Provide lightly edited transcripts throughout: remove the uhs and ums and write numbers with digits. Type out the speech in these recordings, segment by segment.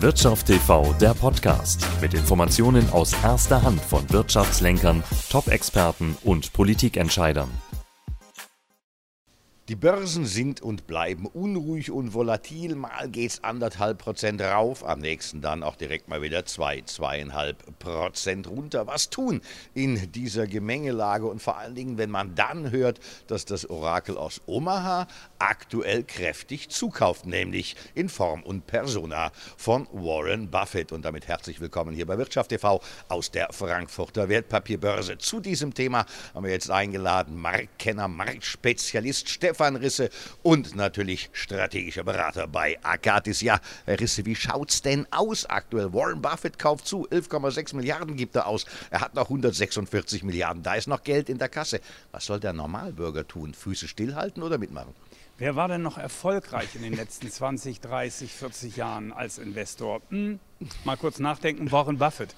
Wirtschaft TV, der Podcast mit Informationen aus erster Hand von Wirtschaftslenkern, Top-Experten und Politikentscheidern. Die Börsen sind und bleiben unruhig und volatil. Mal geht's 1,5% rauf, am nächsten dann auch direkt mal wieder 2,5% runter. Was tun in dieser Gemengelage? Und vor allen Dingen, wenn man dann hört, dass das Orakel aus Omaha aktuell kräftig zukauft, nämlich in Form und Persona von Warren Buffett. Und damit herzlich willkommen hier bei Wirtschaft TV aus der Frankfurter Wertpapierbörse. Zu diesem Thema haben wir jetzt eingeladen Marktkenner, Marktspezialist Stefan Risse und natürlich strategischer Berater bei Akatis. Ja, Herr Risse, wie schaut's denn aus aktuell? Warren Buffett kauft zu, 11,6 Milliarden gibt er aus. Er hat noch 146 Milliarden, da ist noch Geld in der Kasse. Was soll der Normalbürger tun? Füße stillhalten oder mitmachen? Wer war denn noch erfolgreich in den letzten 20, 30, 40 Jahren als Investor? Mal kurz nachdenken, Warren Buffett.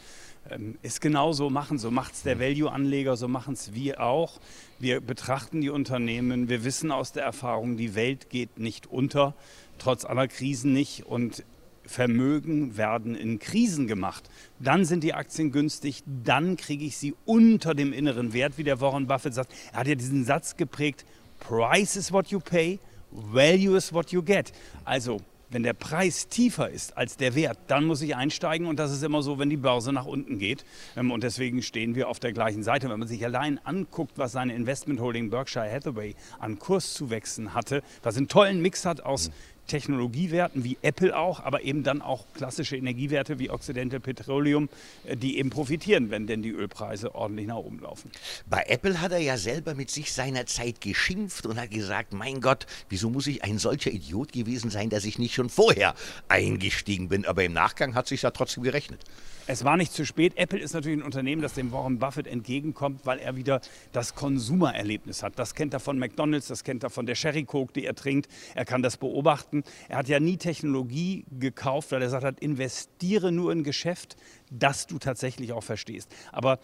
Ist genauso, so macht es der Value-Anleger, so machen es wir auch. Wir betrachten die Unternehmen, wir wissen aus der Erfahrung, die Welt geht nicht unter, trotz aller Krisen nicht, und Vermögen werden in Krisen gemacht. Dann sind die Aktien günstig, dann kriege ich sie unter dem inneren Wert, wie der Warren Buffett sagt. Er hat ja diesen Satz geprägt, Price is what you pay, value is what you get. Also, wenn der Preis tiefer ist als der Wert, dann muss ich einsteigen, und das ist immer so, wenn die Börse nach unten geht. Und deswegen stehen wir auf der gleichen Seite. Wenn man sich allein anguckt, was seine Investmentholding Berkshire Hathaway an Kurszuwächsen hatte, was einen tollen Mix hat aus Technologiewerten wie Apple auch, aber eben dann auch klassische Energiewerte wie Occidental Petroleum, die eben profitieren, wenn denn die Ölpreise ordentlich nach oben laufen. Bei Apple hat er ja selber mit sich seinerzeit geschimpft und hat gesagt, mein Gott, wieso muss ich ein solcher Idiot gewesen sein, dass ich nicht schon vorher eingestiegen bin? Aber im Nachgang hat es sich ja trotzdem gerechnet. Es war nicht zu spät. Apple ist natürlich ein Unternehmen, das dem Warren Buffett entgegenkommt, weil er wieder das Konsumererlebnis hat. Das kennt er von McDonald's, das kennt er von der Sherry Coke, die er trinkt. Er kann das beobachten. Er hat ja nie Technologie gekauft, weil er gesagt hat, investiere nur in Geschäft, das du tatsächlich auch verstehst. Aber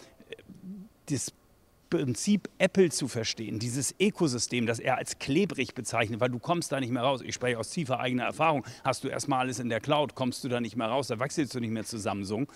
das Prinzip Apple zu verstehen, dieses Ökosystem, das er als klebrig bezeichnet, weil du kommst da nicht mehr raus. Ich spreche aus tiefer eigener Erfahrung. Hast du erstmal alles in der Cloud, kommst du da nicht mehr raus, da wechselst du nicht mehr zu Samsung.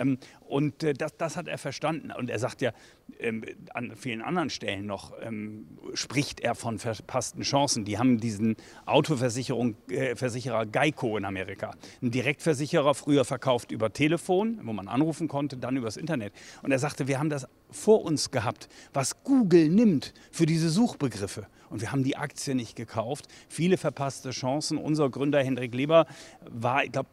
Das hat er verstanden. Und er sagt ja, an vielen anderen Stellen noch, spricht er von verpassten Chancen. Die haben diesen Autoversicherer Geico in Amerika. Ein Direktversicherer, früher verkauft über Telefon, wo man anrufen konnte, dann übers Internet. Und er sagte, wir haben das vor uns gehabt, was Google nimmt für diese Suchbegriffe. Und wir haben die Aktie nicht gekauft. Viele verpasste Chancen. Unser Gründer Hendrik Leber war, ich glaube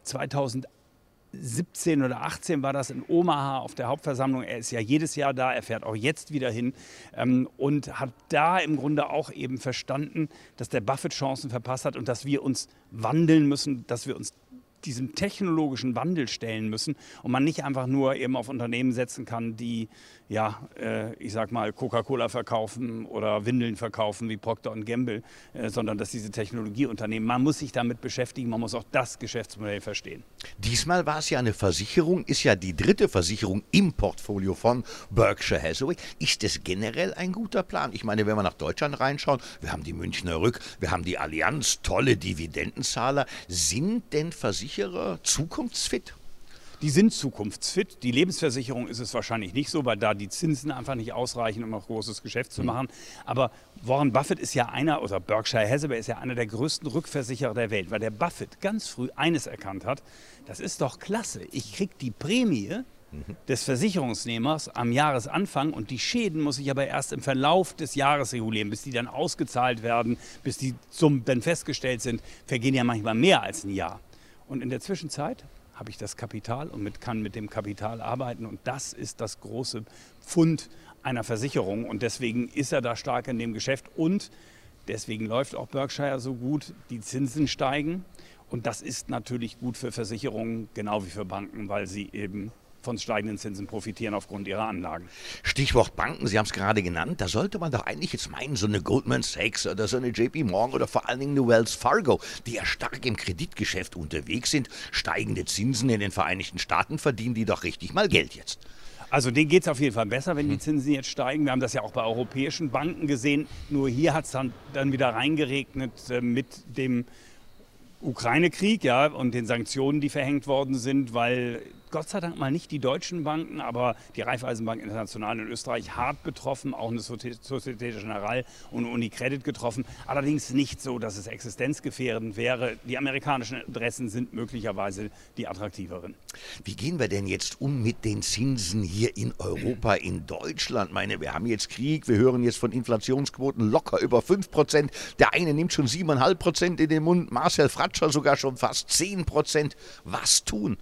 2017 oder 18 war das in Omaha auf der Hauptversammlung. Er ist ja jedes Jahr da, er fährt auch jetzt wieder hin und hat da im Grunde auch eben verstanden, dass der Buffett Chancen verpasst hat und dass wir uns wandeln müssen, dass wir uns diesem technologischen Wandel stellen müssen und man nicht einfach nur eben auf Unternehmen setzen kann, die, ich sag mal, Coca-Cola verkaufen oder Windeln verkaufen wie Procter & Gamble, sondern dass diese Technologieunternehmen, man muss sich damit beschäftigen, man muss auch das Geschäftsmodell verstehen. Diesmal war es ja eine Versicherung, ist ja die dritte Versicherung im Portfolio von Berkshire Hathaway. Ist das generell ein guter Plan? Ich meine, wenn wir nach Deutschland reinschauen, wir haben die Münchner Rück, wir haben die Allianz, tolle Dividendenzahler. Sind denn Versicherer zukunftsfit? Die sind zukunftsfit. Die Lebensversicherung ist es wahrscheinlich nicht so, weil da die Zinsen einfach nicht ausreichen, um noch großes Geschäft zu machen. Aber Warren Buffett ist ja oder Berkshire Hathaway ist ja einer der größten Rückversicherer der Welt, weil der Buffett ganz früh eines erkannt hat, das ist doch klasse, ich kriege die Prämie des Versicherungsnehmers am Jahresanfang und die Schäden muss ich aber erst im Verlauf des Jahres regulieren, bis die dann ausgezahlt werden, bis die Summen dann festgestellt sind, vergehen ja manchmal mehr als ein Jahr. Und in der Zwischenzeit habe ich das Kapital und kann mit dem Kapital arbeiten. Und das ist das große Pfund einer Versicherung. Und deswegen ist er da stark in dem Geschäft. Und deswegen läuft auch Berkshire so gut. Die Zinsen steigen. Und das ist natürlich gut für Versicherungen, genau wie für Banken, weil sie eben von steigenden Zinsen profitieren aufgrund ihrer Anlagen. Stichwort Banken, Sie haben es gerade genannt, da sollte man doch eigentlich jetzt meinen, so eine Goldman Sachs oder so eine JP Morgan oder vor allen Dingen eine Wells Fargo, die ja stark im Kreditgeschäft unterwegs sind, steigende Zinsen in den Vereinigten Staaten, verdienen die doch richtig mal Geld jetzt. Also denen geht es auf jeden Fall besser, wenn die Zinsen jetzt steigen. Wir haben das ja auch bei europäischen Banken gesehen. Nur hier hat es dann wieder reingeregnet mit dem Ukraine-Krieg, ja, und den Sanktionen, die verhängt worden sind, weil Gott sei Dank mal nicht die deutschen Banken, aber die Raiffeisenbank International in Österreich hart betroffen, auch eine Société Générale und Unicredit getroffen. Allerdings nicht so, dass es existenzgefährdend wäre. Die amerikanischen Adressen sind möglicherweise die attraktiveren. Wie gehen wir denn jetzt um mit den Zinsen hier in Europa, in Deutschland? Ich meine, wir haben jetzt Krieg, wir hören jetzt von Inflationsquoten locker über 5%. Der eine nimmt schon 7,5% in den Mund, Marcel Fratscher sogar schon fast 10%. Was tun?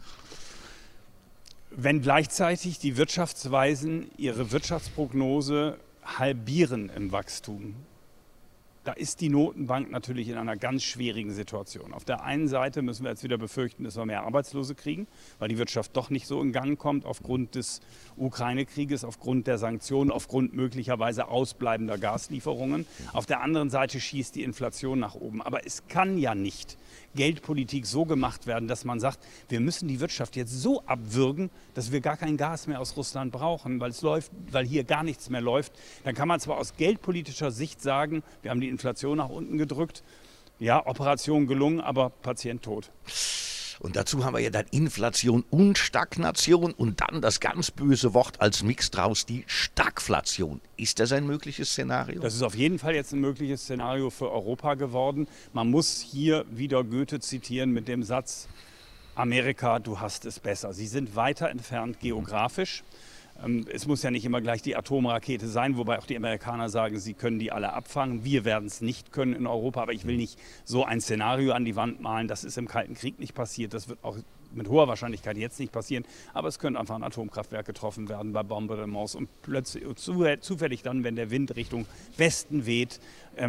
Wenn gleichzeitig die Wirtschaftsweisen ihre Wirtschaftsprognose halbieren im Wachstum, da ist die Notenbank natürlich in einer ganz schwierigen Situation. Auf der einen Seite müssen wir jetzt wieder befürchten, dass wir mehr Arbeitslose kriegen, weil die Wirtschaft doch nicht so in Gang kommt aufgrund des Ukraine-Krieges, aufgrund der Sanktionen, aufgrund möglicherweise ausbleibender Gaslieferungen. Auf der anderen Seite schießt die Inflation nach oben. Aber es kann ja nicht Geldpolitik so gemacht werden, dass man sagt, wir müssen die Wirtschaft jetzt so abwürgen, dass wir gar kein Gas mehr aus Russland brauchen, weil hier gar nichts mehr läuft. Dann kann man zwar aus geldpolitischer Sicht sagen, wir haben die Inflation nach unten gedrückt, ja, Operation gelungen, aber Patient tot. Und dazu haben wir ja dann Inflation und Stagnation und dann das ganz böse Wort als Mix draus, die Stagflation. Ist das ein mögliches Szenario? Das ist auf jeden Fall jetzt ein mögliches Szenario für Europa geworden. Man muss hier wieder Goethe zitieren mit dem Satz, Amerika, du hast es besser. Sie sind weiter entfernt geografisch. Es muss ja nicht immer gleich die Atomrakete sein, wobei auch die Amerikaner sagen, sie können die alle abfangen. Wir werden es nicht können in Europa, aber ich will nicht so ein Szenario an die Wand malen. Das ist im Kalten Krieg nicht passiert. Das wird auch mit hoher Wahrscheinlichkeit jetzt nicht passieren. Aber es könnte einfach ein Atomkraftwerk getroffen werden bei Bombardements und plötzlich zufällig dann, wenn der Wind Richtung Westen weht,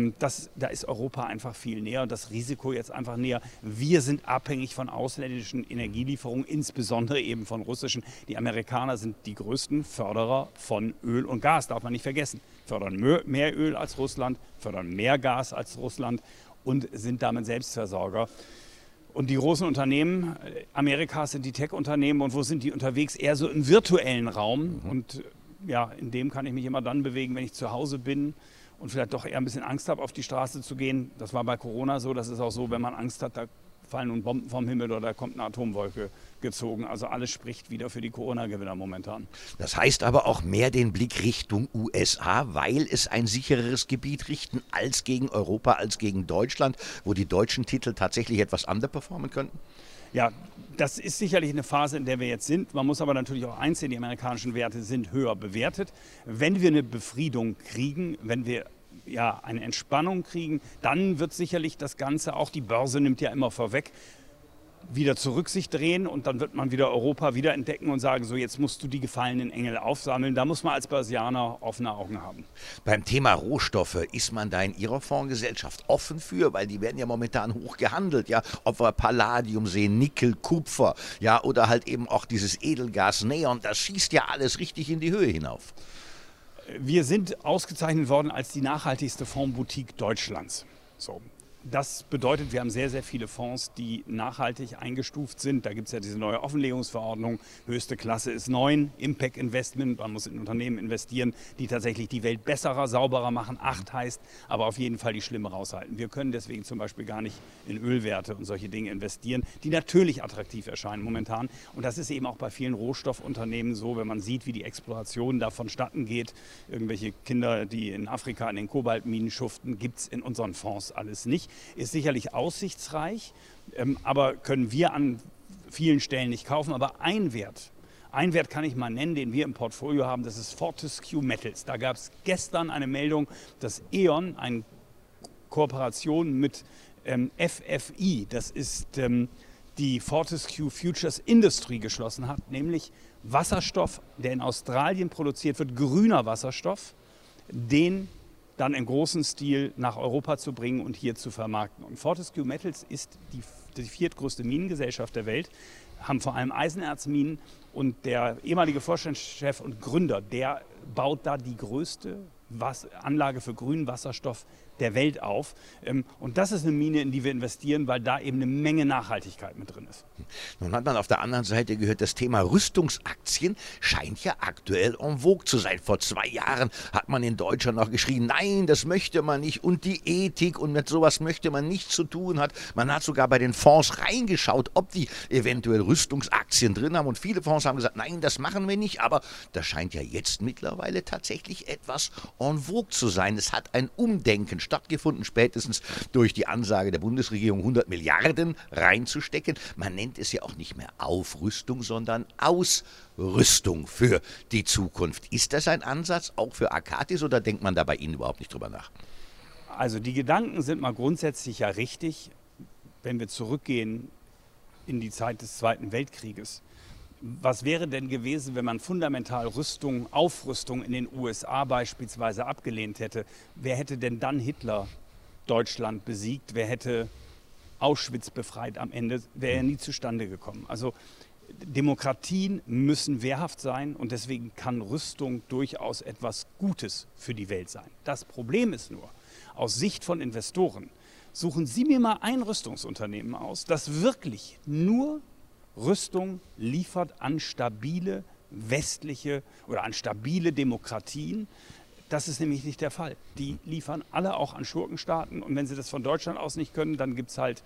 da ist Europa einfach viel näher und das Risiko jetzt einfach näher. Wir sind abhängig von ausländischen Energielieferungen, insbesondere eben von russischen. Die Amerikaner sind die größten Förderer von Öl und Gas, darf man nicht vergessen. Fördern mehr Öl als Russland, fördern mehr Gas als Russland und sind damit Selbstversorger. Und die großen Unternehmen Amerikas sind die Tech-Unternehmen und wo sind die unterwegs? Eher so im virtuellen Raum. Und ja, in dem kann ich mich immer dann bewegen, wenn ich zu Hause bin und vielleicht doch eher ein bisschen Angst habe, auf die Straße zu gehen. Das war bei Corona so, das ist auch so, wenn man Angst hat, da fallen nun Bomben vom Himmel oder da kommt eine Atomwolke gezogen. Also alles spricht wieder für die Corona-Gewinner momentan. Das heißt aber auch mehr den Blick Richtung USA, weil es ein sichereres Gebiet richten als gegen Europa, als gegen Deutschland, wo die deutschen Titel tatsächlich etwas underperformen könnten? Ja, das ist sicherlich eine Phase, in der wir jetzt sind. Man muss aber natürlich auch eins sehen, die amerikanischen Werte sind höher bewertet. Wenn wir eine Befriedung kriegen, wenn wir eine Entspannung kriegen, dann wird sicherlich das Ganze, auch die Börse nimmt ja immer vorweg, wieder zurück sich drehen und dann wird man wieder Europa wieder entdecken und sagen, so jetzt musst du die gefallenen Engel aufsammeln. Da muss man als Börsianer offene Augen haben. Beim Thema Rohstoffe, ist man da in Ihrer Fondsgesellschaft offen für? Weil die werden ja momentan hoch gehandelt, ja. Ob wir Palladium sehen, Nickel, Kupfer, ja, oder halt eben auch dieses Edelgas Neon, das schießt ja alles richtig in die Höhe hinauf. Wir sind ausgezeichnet worden als die nachhaltigste Fondsboutique Deutschlands. So. Das bedeutet, wir haben sehr, sehr viele Fonds, die nachhaltig eingestuft sind. Da gibt es ja diese neue Offenlegungsverordnung. Höchste Klasse ist 9, Impact Investment. Man muss in Unternehmen investieren, die tatsächlich die Welt besserer, sauberer machen. 8 heißt, aber auf jeden Fall die Schlimme raushalten. Wir können deswegen zum Beispiel gar nicht in Ölwerte und solche Dinge investieren, die natürlich attraktiv erscheinen momentan. Und das ist eben auch bei vielen Rohstoffunternehmen so, wenn man sieht, wie die Exploration da vonstatten geht. Irgendwelche Kinder, die in Afrika in den Kobaltminen schuften, gibt es in unseren Fonds alles nicht. Ist sicherlich aussichtsreich, aber können wir an vielen Stellen nicht kaufen. Aber ein Wert kann ich mal nennen, den wir im Portfolio haben, das ist Fortescue Metals. Da gab es gestern eine Meldung, dass E.ON eine Kooperation mit FFI, das ist die Fortescue Futures Industry, geschlossen hat, nämlich Wasserstoff, der in Australien produziert wird, grüner Wasserstoff, den dann im großen Stil nach Europa zu bringen und hier zu vermarkten. Und Fortescue Metals ist die viertgrößte Minengesellschaft der Welt, haben vor allem Eisenerzminen und der ehemalige Vorstandschef und Gründer, der baut da die größte Anlage für grünen Wasserstoff der Welt auf. Und das ist eine Mine, in die wir investieren, weil da eben eine Menge Nachhaltigkeit mit drin ist. Nun hat man auf der anderen Seite gehört, das Thema Rüstungsaktien scheint ja aktuell en vogue zu sein. Vor 2 Jahren hat man in Deutschland noch geschrien, nein, das möchte man nicht und die Ethik und mit sowas möchte man nichts zu tun hat. Man hat sogar bei den Fonds reingeschaut, ob die eventuell Rüstungsaktien drin haben und viele Fonds haben gesagt, nein, das machen wir nicht, aber das scheint ja jetzt mittlerweile tatsächlich etwas en vogue zu sein. Es hat ein Umdenken stattgefunden, spätestens durch die Ansage der Bundesregierung, 100 Milliarden reinzustecken. Man nennt es ja auch nicht mehr Aufrüstung, sondern Ausrüstung für die Zukunft. Ist das ein Ansatz auch für Akatis oder denkt man da bei Ihnen überhaupt nicht drüber nach? Also die Gedanken sind mal grundsätzlich ja richtig, wenn wir zurückgehen in die Zeit des Zweiten Weltkrieges. Was wäre denn gewesen, wenn man fundamental Aufrüstung in den USA beispielsweise abgelehnt hätte? Wer hätte denn dann Hitler Deutschland besiegt? Wer hätte Auschwitz befreit am Ende? Wäre ja nie zustande gekommen. Also Demokratien müssen wehrhaft sein und deswegen kann Rüstung durchaus etwas Gutes für die Welt sein. Das Problem ist nur, aus Sicht von Investoren, suchen Sie mir mal ein Rüstungsunternehmen aus, das wirklich nur Rüstung liefert an stabile westliche oder an stabile Demokratien. Das ist nämlich nicht der Fall. Die liefern alle auch an Schurkenstaaten und wenn sie das von Deutschland aus nicht können, dann gibt es halt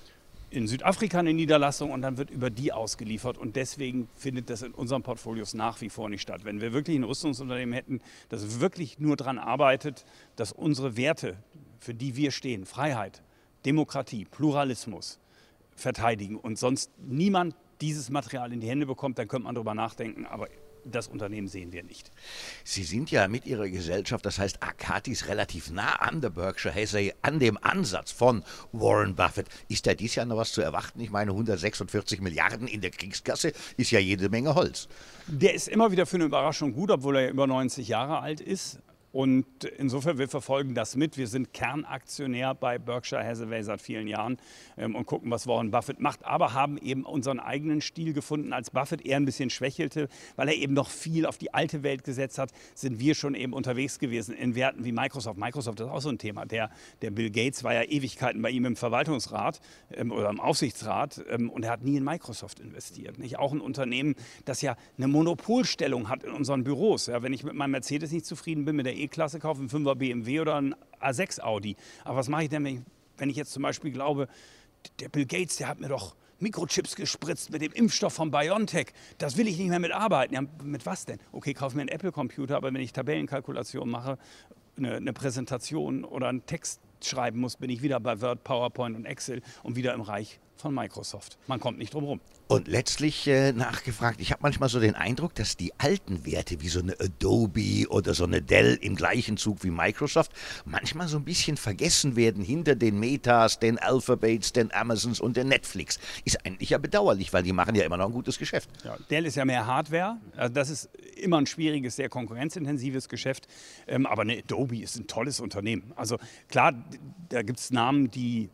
in Südafrika eine Niederlassung und dann wird über die ausgeliefert und deswegen findet das in unseren Portfolios nach wie vor nicht statt. Wenn wir wirklich ein Rüstungsunternehmen hätten, das wirklich nur daran arbeitet, dass unsere Werte, für die wir stehen, Freiheit, Demokratie, Pluralismus, verteidigen und sonst niemand dieses Material in die Hände bekommt, dann könnte man darüber nachdenken, aber das Unternehmen sehen wir nicht. Sie sind ja mit Ihrer Gesellschaft, das heißt Akatis, relativ nah an der Berkshire Hathaway, an dem Ansatz von Warren Buffett. Ist da dieses Jahr noch was zu erwarten? Ich meine, 146 Milliarden in der Kriegskasse ist ja jede Menge Holz. Der ist immer wieder für eine Überraschung gut, obwohl er über 90 Jahre alt ist. Und insofern, wir verfolgen das mit. Wir sind Kernaktionär bei Berkshire Hathaway seit vielen Jahren und gucken, was Warren Buffett macht. Aber haben eben unseren eigenen Stil gefunden. Als Buffett eher ein bisschen schwächelte, weil er eben noch viel auf die alte Welt gesetzt hat, sind wir schon eben unterwegs gewesen in Werten wie Microsoft. Microsoft ist auch so ein Thema. Der Bill Gates war ja Ewigkeiten bei ihm im Verwaltungsrat oder im Aufsichtsrat und er hat nie in Microsoft investiert. Nicht? Auch ein Unternehmen, das ja eine Monopolstellung hat in unseren Büros. Ja, wenn ich mit meinem Mercedes nicht zufrieden bin, mit der E-Klasse kaufe, einen 5er BMW oder einen A6 Audi. Aber was mache ich denn, wenn ich jetzt zum Beispiel glaube, der Bill Gates, der hat mir doch Mikrochips gespritzt mit dem Impfstoff von BioNTech. Das will ich nicht mehr mitarbeiten. Ja, mit was denn? Okay, kaufe mir einen Apple-Computer, aber wenn ich Tabellenkalkulation mache, eine Präsentation oder einen Text schreiben muss, bin ich wieder bei Word, PowerPoint und Excel und wieder im Reich von Microsoft. Man kommt nicht drum rum. Und letztlich nachgefragt, ich habe manchmal so den Eindruck, dass die alten Werte wie so eine Adobe oder so eine Dell im gleichen Zug wie Microsoft manchmal so ein bisschen vergessen werden hinter den Metas, den Alphabets, den Amazons und den Netflix. Ist eigentlich ja bedauerlich, weil die machen ja immer noch ein gutes Geschäft. Ja, Dell ist ja mehr Hardware. Also das ist immer ein schwieriges, sehr konkurrenzintensives Geschäft. Aber eine Adobe ist ein tolles Unternehmen. Also klar, da gibt es Namen, die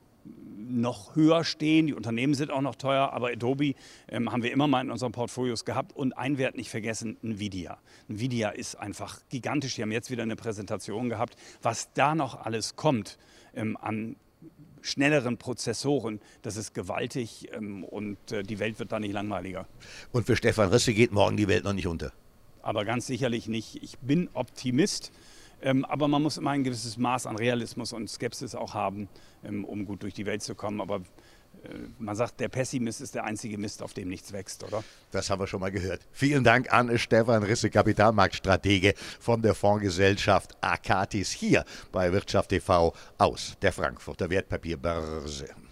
noch höher stehen, die Unternehmen sind auch noch teuer, aber Adobe haben wir immer mal in unseren Portfolios gehabt und ein Wert nicht vergessen, Nvidia. Nvidia ist einfach gigantisch, die haben jetzt wieder eine Präsentation gehabt, was da noch alles kommt an schnelleren Prozessoren, das ist gewaltig und die Welt wird da nicht langweiliger. Und für Stefan Risse geht morgen die Welt noch nicht unter? Aber ganz sicherlich nicht. Ich bin Optimist. Aber man muss immer ein gewisses Maß an Realismus und Skepsis auch haben, um gut durch die Welt zu kommen. Aber man sagt, der Pessimist ist der einzige Mist, auf dem nichts wächst, oder? Das haben wir schon mal gehört. Vielen Dank an Stefan Risse, Kapitalmarktstratege von der Fondsgesellschaft Akatis hier bei Wirtschaft TV aus der Frankfurter Wertpapierbörse.